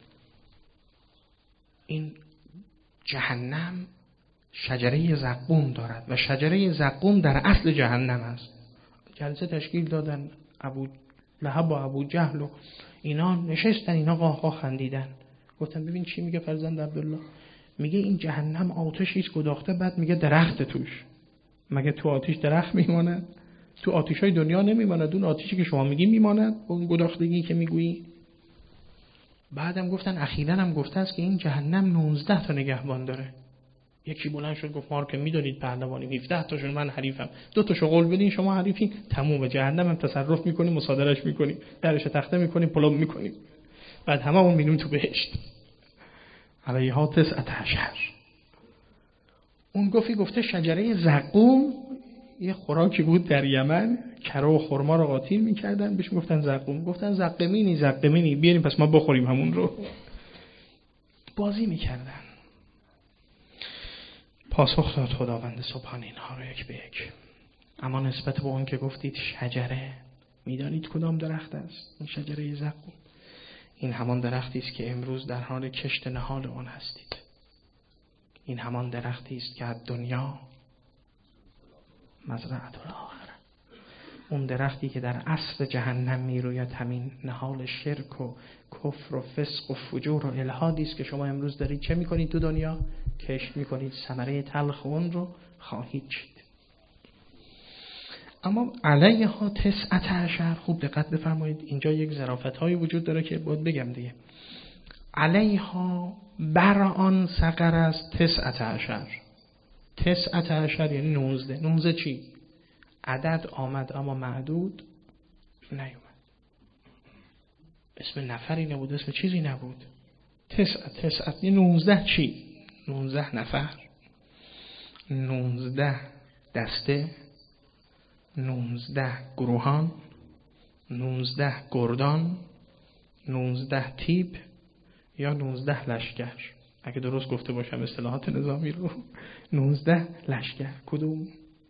A: این جهنم شجره زقوم دارد و شجره زقوم در اصل جهنم است. جلسه تشکیل دادن، ابو لهب و ابو جهل و اینا نشستن، اینا قاه قاه خندیدن. گفتن ببین چی میگه فرزند عبدالله، میگه این جهنم آتشیست گداخته، بعد میگه درخت توش. مگه تو آتش درخت میماند؟ تو آتشای دنیا نمیماند، اون آتشی که شما میگی میماند، اون گداختگی که میگویی. بعدم گفتن اخیراً هم گفته است که این جهنم نوزده تا نگهبان داره. یکی بلند شد گفت ما رو که میدونید پهلوانی، هفده تاشون من حریفم، دو تاشو قول بدین شما حریفین، تموم جهنم هم تصرف میکنیم، مصادرهش میکنیم، درش تخته میکنیم، پلم میکنیم، بعد همه اون میریم تو بهشت. علیها تسعت عشر. اون گفتی گفته شجره زقوم یه خوراکی بود در یمن، کره و خرما رو قاطی میکردن، بهش گفتن زقوم. گفتن زقمینی زقمینی بیاریم پس ما بخوریم همون رو. بازی میکردن. پاسخ داد خداوند سبحان اینها رو یک به یک. اما نسبت به اون که گفتید شجره، میدانید کدام درخت است؟ این شجره زقوم. این همان درختی است که امروز در حال کشت نهال آن هستید. این همان درختی است که از دنیا مزرعة الاخره. اون درختی که در اصل جهنم میروید همین نهال شرک و کفر و فسق و فجور و الحادی است که شما امروز دارید چه میکنید تو دنیا؟ کشت میکنید، ثمره تلخ اون رو خواهید چید. اما علیها تسعت عشر. خوب دقت بفرمایید، اینجا یک ظرافت هایی وجود داره که باید بگم دیگه. علیها بر آن سقر است تسعت عشر. تسعت عشر یعنی نوزده. نوزده چی؟ عدد آمد اما معدود نیومد. اسم نفری نبود، اسم چیزی نبود. تسعت تسعت یعنی نوزده چی؟ نوزده نفر، نوزده دسته، نوزده گروهان، نوزده گردان، نوزده تیپ یا نوزده لشکر. اگه درست گفته باشم اصطلاحات نظامی رو، نوزده لشکر. کدوم؟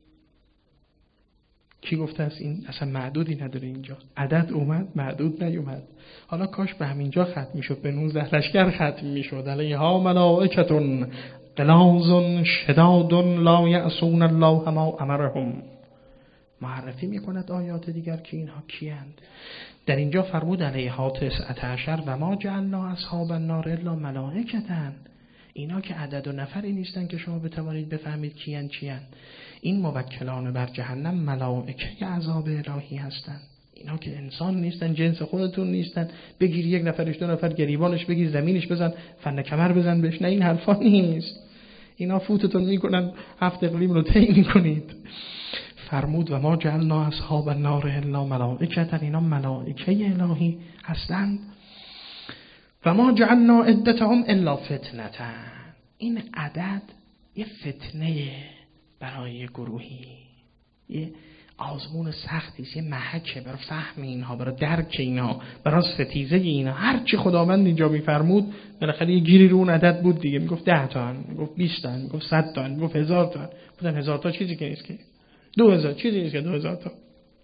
A: کی گفته است این اصلا معدودی نداره اینجا؟ عدد اومد معدود نیومد. حالا کاش به همینجا ختم میشد، به نوزده لشکر ختم میشد. علیها ملائکة غلاظ شداد لا یعصون الله ما امرهم. معرفی میکند آیات دیگر که اینها کیند. در اینجا فرمود علیها تسعت عشر و ما جعلنا اصحاب النار الا ملائکة. اینا که عدد و نفری نیستن که شما بتوانید بفهمید کیان چیان. این موکلان بر جهنم ملائکه عذاب الهی هستند. اینا که انسان نیستن، جنس خودتون نیستن، بگیر یک نفرش دو نفر گریبانش بگیر زمینش بزن فن کمر بزن بهش، نه این حرفا نیست. اینا فوتتون میکنن، هفت اقلیم رو طی میکنید. فرمود و ما جعلنا اصحاب النار الا ملائکة. اینا ملائکه الهی هستند. و ما جعلنا عدتهم الا فتنة. این عدد یه فتنه برای گروهی، یه آزمون سختی است، یه محکه برای فهم اینها، برای درک اینها، برای ستیزه اینها. هر چی خداوند اینجا میفرمود بالاخره یه گیری رو اون عدد بود دیگه. میگفت ده تا، میگفت بیست تا، میگفت صد تا، میگفت هزار تا. بودن هزار تا چیزی که نیست که، دو هزار چیزی نیست که دو هزار تا.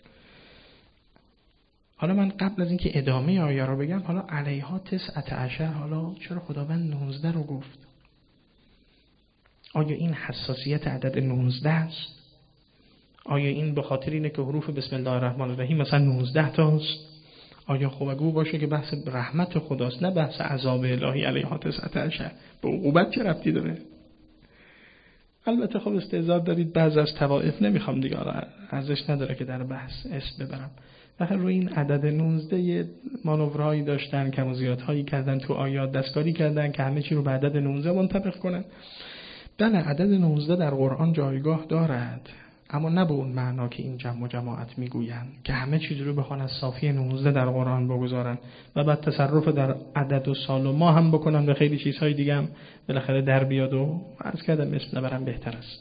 A: حالا من قبل از اینکه ادامه آیه رو بگم، حالا علیها تسعت عشر، حالا چرا خداوند نوزده رو گفت؟ آیا این حساسیت عدد نوزده است؟ آیا این به خاطر اینه که حروف بسم الله الرحمن الرحیم مثلا نوزده تاست؟ آیا خوبگو باشه که بحث رحمت خداست نه بحث عذاب الهی علیها تسعة عشر؟ به عقوبت چه ربطی داره؟ البته خب استعداد دارید بعض از طوائف، نمیخوام دیگه ارزش نداره که در بحث اسم ببرم. بخاطر روی این عدد نوزده یه مانورهایی داشتن، کم و زیادهایی کردن تو آیات، دستکاری کردن که همه چی رو به عدد نوزده منطبق کنن. بله عدد نوزده در قرآن جایگاه دارد، اما نه به اون معنا که این جمع و جماعت میگویند که همه چیز رو بخوان از صافی نوزده در قرآن بگذارن و بعد تصرف در عدد و سال و ماه هم بکنن و خیلی چیزهای دیگه هم بالاخره در بیاد و عرض کردم اسم نبرم بهتر است.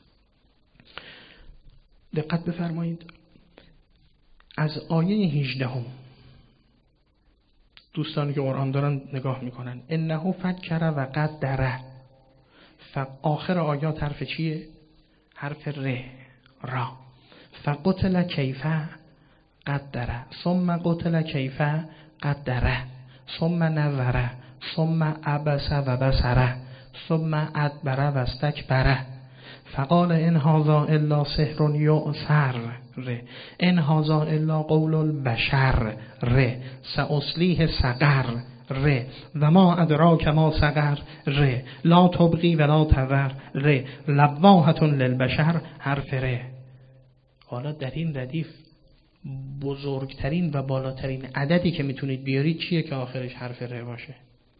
A: دقت بفرمایید از آیه هجده هم دوستانی که قرآن دارن نگاه میکنن انه فکر و قدر، آخر آیات حرف چیه؟ حرف ر را. فقتل کیف قدر ثم قتل کیف قدر ثم نظر ثم عبس و بصر ثم ادبر و استکبر فقال ان هذا الا سحر یؤثر ر ان هذا الا قول البشر ر سأصلیه سقر ر و ما ادراک ما سقر ر لا تبقی و لا تذر ر لواحة للبشر حرف ر. حالا در این ردیف بزرگترین و بالاترین عددی که میتونید بیارید چیه که آخرش حرف ر باشه؟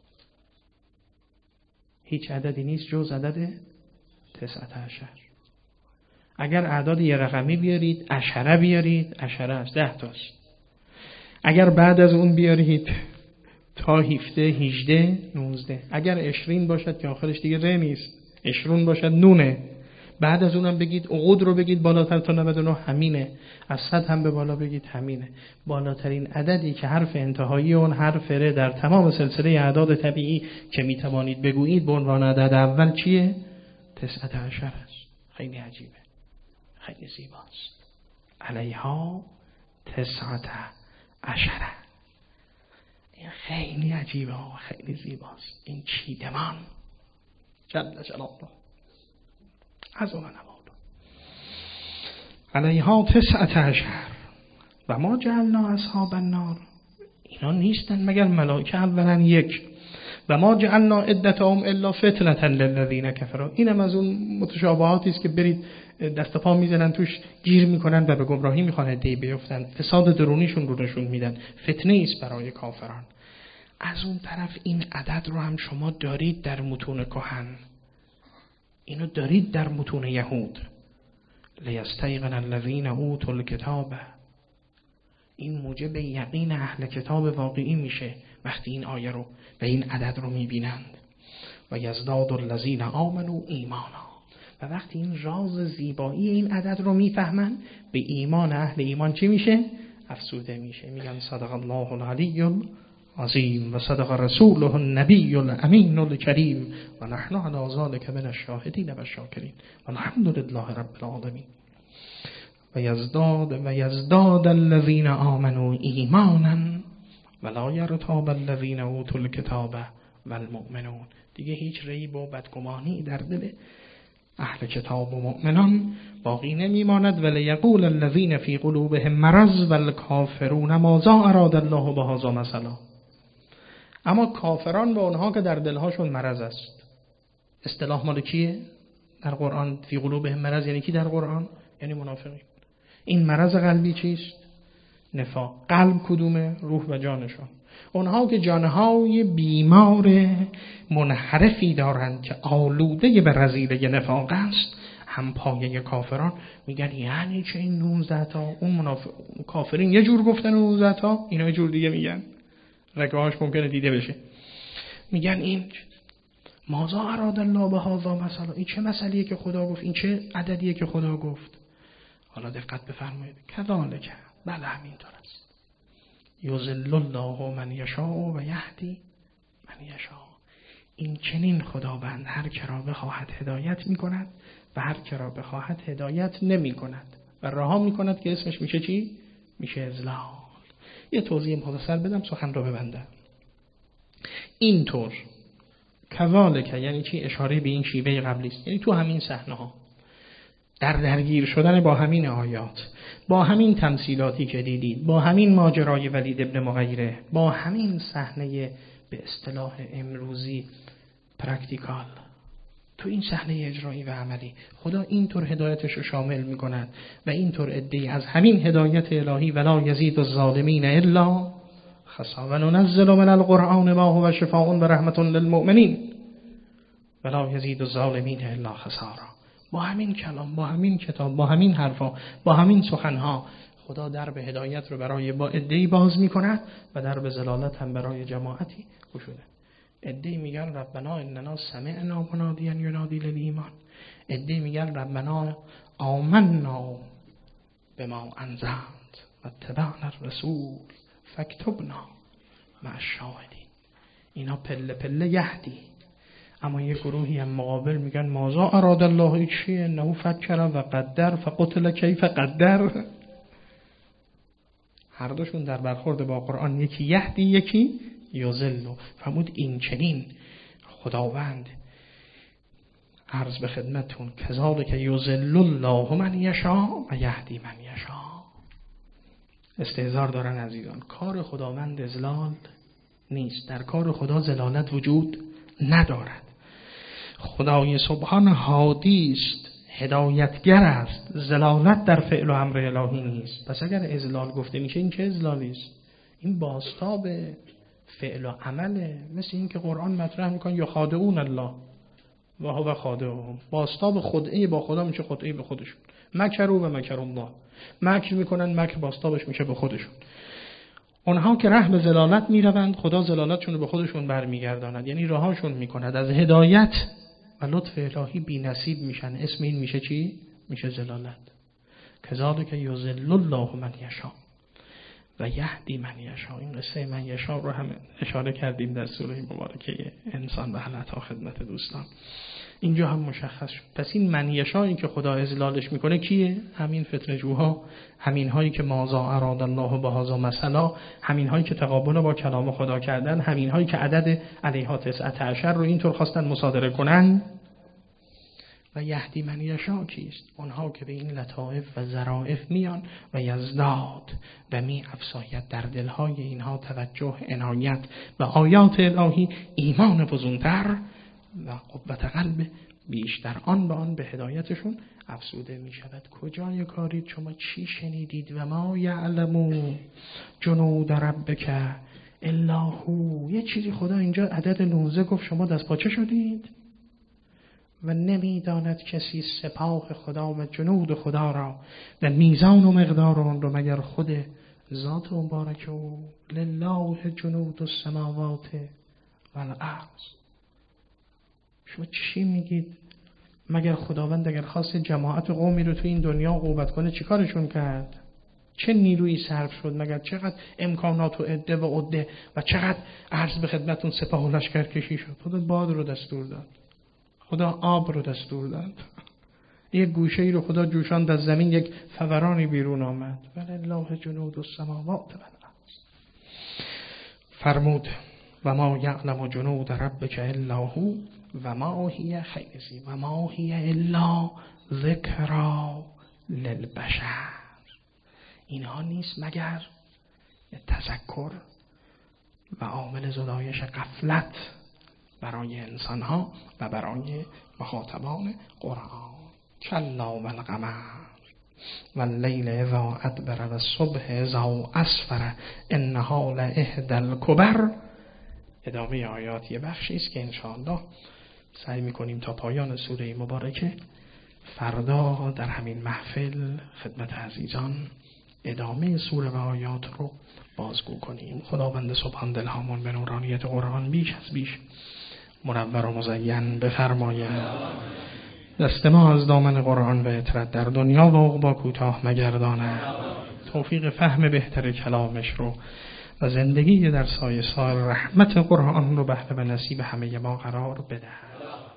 A: هیچ عددی نیست جز عدد تسعة عشر. اگر اعداد یه رقمی بیارید عشره بیارید عشره است، ده تاست. اگر بعد از اون بیارید تا هفده هجده نوزده. اگر عشرین باشد که آخرش دیگه ر نیست، عشرون باشد نونه. بعد از اونم بگید عقود رو بگید بالاتر تا نود و نه همینه. از صد هم به بالا بگید همینه. بالاترین عددی که حرف انتهایی اون حرف ر در تمام سلسله اعداد طبیعی که میتوانید بگویید به عنوان عدد اول چیه؟ تسعة عشر است. خیلی عجیبه، خیلی زیباست. علیها تسعة عشر. این خیلی عجیبه و خیلی زیباست. این چیدمان جل جلاله از اون نماد علیها تسعة عشر و ما جعلنا اصحاب النار. اینا نیستن مگر ملائکه اولا یک و ما جعلنا عدتهم الا فتنة للذین کفروا. اینم از اون متشابهاتی است که برید دست پا میزنن توش گیر میکنن و به گمراهی میخوان عده‌ای بیفتن، فساد درونیشون رو نشون میدن، فتنه است برای کافران. از اون طرف این عدد رو هم شما دارید در متون کهن، اینو دارید در متون یهود. لیستیقن الذین اوتوا الکتاب. این موجب یقین اهل کتاب واقعی میشه وقتی این آیه رو و این عدد رو میبینند. و یزداد الذین آمنوا ایمانا. و وقتی این راز زیبایی این عدد رو میفهمن به ایمان اهل ایمان چی میشه؟ افسوده میشه. میگن صدق الله العلی العظیم و صدق رسوله النبی الامین الکریم و نحن علی ذلک من الشاهدین و الشاکرین و الحمد لله رب العالمین. و یزداد و یزداد الذین آمنوا ایمانا ولا یرتاب الذین اوتوا الکتاب والمؤمنون. دیگه هیچ ریب و بدگمانی در دل اهل کتاب و مؤمنان باقی نمیماند. ولی یقول الذین فی قلوبهم مرض والکافرون ماذا اراد الله بهذا مثلا. اما کافران و اونها که در دلهاشون مرض است، اصطلاح مال کیه در قرآن؟ فی قلوبهم مرض یعنی کی در قرآن؟ یعنی منافقین. این مرض قلبی چیست؟ نفاق. قلب کدومه؟ روح و جانشان. اونها که جانهای بیمار منحرفی دارند که آلوده به رذیله نفاق است، هم پایه کافران. میگن یعنی چه این نوزده تا؟ اون منافق کافرین یه جور گفتن نوزده تا، اینا یه جور دیگه میگن، رگهاش ممکنه دیده بشه. میگن این ماذا اراد الله بهذا مثلا. این چه مسئله‌ایه که خدا گفت؟ این چه عددیه که خدا گفت؟ حالا دقت بفرمایید. کذالک، بله همینطور است. یضل الله من یشاء و یهدی من یشاء. این چنین خداوند هر که را بخواهد هدایت میکند و هر که را بخواهد هدایت نمیکند و رها میکند که اسمش میشه چی؟ میشه اضلال. یه توضیح مختصر بدم سخن را ببندم. اینطور کذالک یعنی چی؟ اشاره به این شیوه قبلی است. یعنی تو همین صحنه ها در درگیر شدن با همین آیات، با همین تمثیلاتی که دیدید، با همین ماجرای ولید ابن مغیره، با همین صحنه به اصطلاح امروزی پرکتیکال، تو این صحنه اجرایی و عملی خدا اینطور هدایتش رو شامل می‌کند و اینطور ادعی از همین هدایت الهی ولا یزید الظالمین الا خسارا و ننزل من القرآن ما هو شفاء و رحمة للمؤمنین ولا یزید الظالمین الا خسارا. با همین کلام، با همین کتاب، با همین حرفا، با همین سخنها خدا در به هدایت رو برای با ادعی باز می‌کند و در به ضلالت هم برای جماعتی گشوده. ادعی میگن ربنا اننا سمعنا منادیا ینادی للایمان، ادعی میگن ربنا آمنا بما انزلت و اتبعنا الرسول فاکتبنا مع الشاهدین. اینا پله پله یهدی. اما یه گروهی هم مقابل میگن ماذا اراد الله چی انه فکر و قدر فقتل کیف قدر. هر دوشون در برخورد با قرآن یکی یهدی یکی یضل. فرمود این چنین خداوند عرض به خدمتون کذالک یضل الله من یشاء و یهدی من یشاء. استهزار دارن عزیزان. کار خداوند اضلال نیست، در کار خدا ضلالت وجود ندارد. خدای سبحان هادی است، هدایتگر است، ضلالت در فعل و امر الهی نیست. پس اگر اضلال گفته میشه این چه اضلالی است؟ این بازتاب فعل و عمله. مثل این که قرآن مطرح میکنه یخادعون الله و هو خادعهم، بازتاب خدعه با خدا میشه خدعه به خودشون. مکروا و مکر الله، مکر میکنن مکر بازتابش میشه به خودشون. اونها که ره به ضلالت میروند خدا ضلالتشون رو به خودشون برمیگرداند، یعنی رهاشون میکند از هدایت و لطف الهی بی نصیب میشن. اسم این میشه چی؟ میشه ضلالت. کذالک یضل الله من یشاء و یهدی من یشاء. این قصه من یشاء رو هم اشاره کردیم در سوره مبارکه انسان و حالتها خدمت دوستان. اینجا هم مشخص شد. پس این من یشاء این که خدا اضلالش میکنه کیه؟ همین فتنه‌جوها، همین هایی که ماذا اراد الله بهذا مثلا، همین هایی که تقابل با کلام خدا کردن، همین هایی که عدد علیها تسعة عشر رو اینطور خواستن مصادره کنن. و یهدی من یشاء کیست؟ اونها که به این لطائف و ظرافت میان و یزداد و می افزاید در دلهای اینها توجه، عنایت و آیات الهی، ایمان فزونتر و قوت قلب بیشتر، آن به آن به هدایتشون افزوده می شود. کجای کارید شما؟ چی شنیدید؟ و ما یعلمو جنود ربک الا هو. یه چیزی خدا اینجا عدد نوزده گفت، شما دست پاچه شدید. و نمیداند کسی سپاه خدا و جنود خدا را و میزان و مقدار آن رو مگر خود ذات مبارک او. لله جنود السماوات والارض. شما چی میگید؟ مگر خداوند اگر خواست جماعت قومی رو تو این دنیا قوت کنه چیکارشون کرد؟ چه نیرویی صرف شد؟ مگر چقدر امکانات و عده و عده و چقدر عرض به خدمتون سپاه و لشکر کشی شد؟ خدا باد رو دستور داد، خدا آب رو دستور داد، یک گوشه ای رو خدا جوشاند، از زمین یک فورانی بیرون آمد. ولله جنود السماوات والارض. فرمود و ما یعلم جنود ربک الا هو و ما هی خیزی و ما هی الا ذکرا للبشر. اینها نیست مگر تذکر و عامل زدایش غفلت برای انسانها و برای مخاطبان قرآن. کلا و القمر و اللیل اذا ادبر و الصبح اذا اسفر انها لإحدی الکبر. ادامه آیات یه بخشی است که انشاءالله سعی میکنیم تا پایان سوره مبارکه فردا در همین محفل خدمت عزیزان ادامه سوره و آیات رو بازگو کنیم. خداوند سبحان دلهامون به نورانیت قرآن بیش از بیش منور و مزین بفرماید. دست ما از دامن قرآن و اطرت در دنیا و عقبا کوتاه مگردانه. توفیق فهم بهتر کلامش رو و زندگی در سایه سال رحمت قرآن رو بهره و نصیب همه ما قرار بده.